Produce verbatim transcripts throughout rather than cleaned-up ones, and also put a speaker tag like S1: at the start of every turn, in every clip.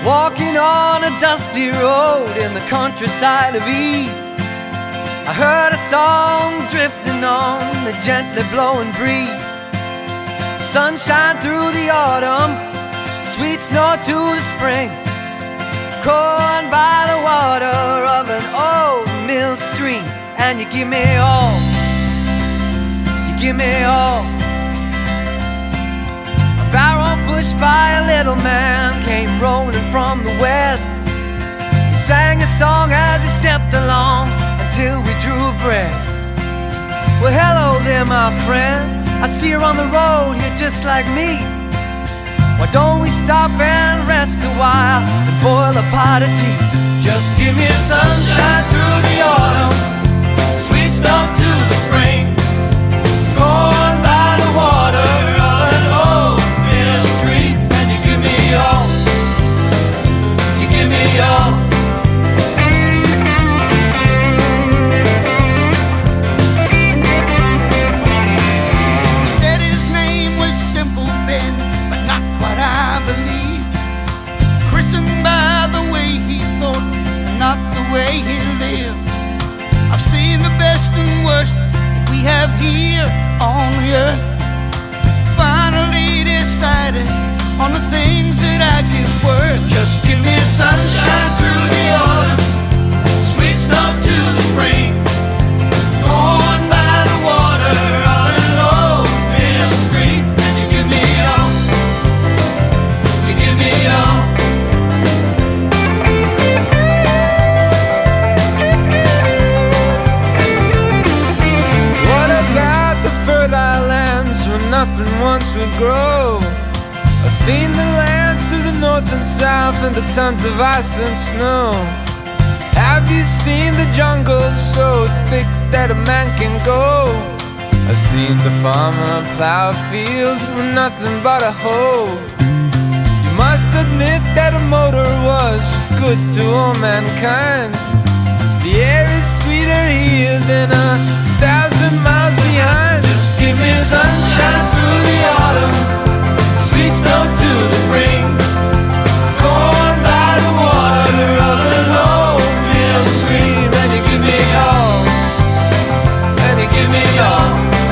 S1: Walking on a dusty road in the countryside of Eve, I heard a song drifting on the gently blowing breeze. Sunshine through the autumn, sweet snow to the spring, corn by the water of an old mill stream. And you give me all, you give me all. A barrel pushed by a little man came rolling from the west. He sang a song as he stepped along until we drew a breath. Well, hello there, my friend, I see you're on the road, you're just like me. Why don't we stop and rest a while and boil a pot of tea? Just give me sunshine through the autumn, sweet snow to the spring, corn by the water of an old mill stream. And you give me all, you give me all.
S2: He said his name was Simple Ben, but not what I believe. Christened by the way he thought, not the way he lived. I've seen the best and worst that we have here on the earth. Finally decided on the things that I give worth. Just give me sunshine through the autumn, sweet snow to the spring, corn by the water of an old mill stream. And you give me all, you give me all.
S3: Nothing once would grow. I've seen the lands through the north and south and the tons of ice and snow. Have you seen the jungle so thick that a man can go? I've seen the farmer plow a field with nothing but a hoe. You must admit that a motor was good to all mankind. The air is sweeter here than a thousand miles behind. Just give me sunshine through the autumn, sweet snow to the spring, corn by the water of an old mill stream. And you give me all, and you give me all.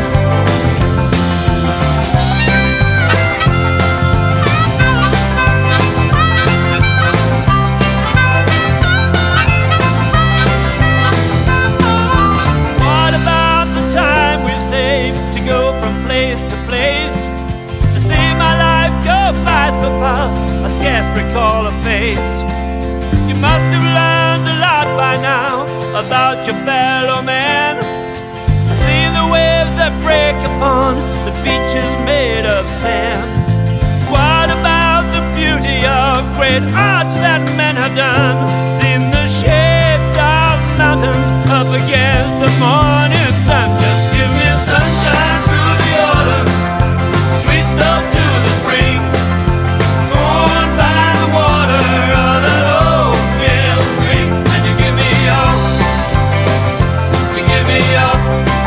S4: So fast, I scarce recall a face. You must have learned a lot by now about your fellow man. I see the waves that break upon the beaches made of sand. What about the beauty of great art that men have done? Seen the shapes of mountains up against the morning sun. Just give me sunshine through the autumn, sweet snow to the spring, corn by the water of that old mill stream. And you give me all, you give me all.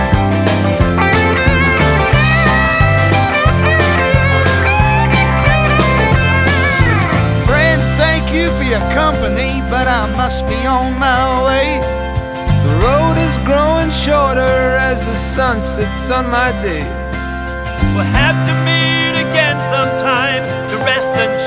S2: Friend, thank you for your company, but I must be on my way.
S3: The road is growing shorter as the sun sets on my day.
S4: We'll have to meet again sometime to rest and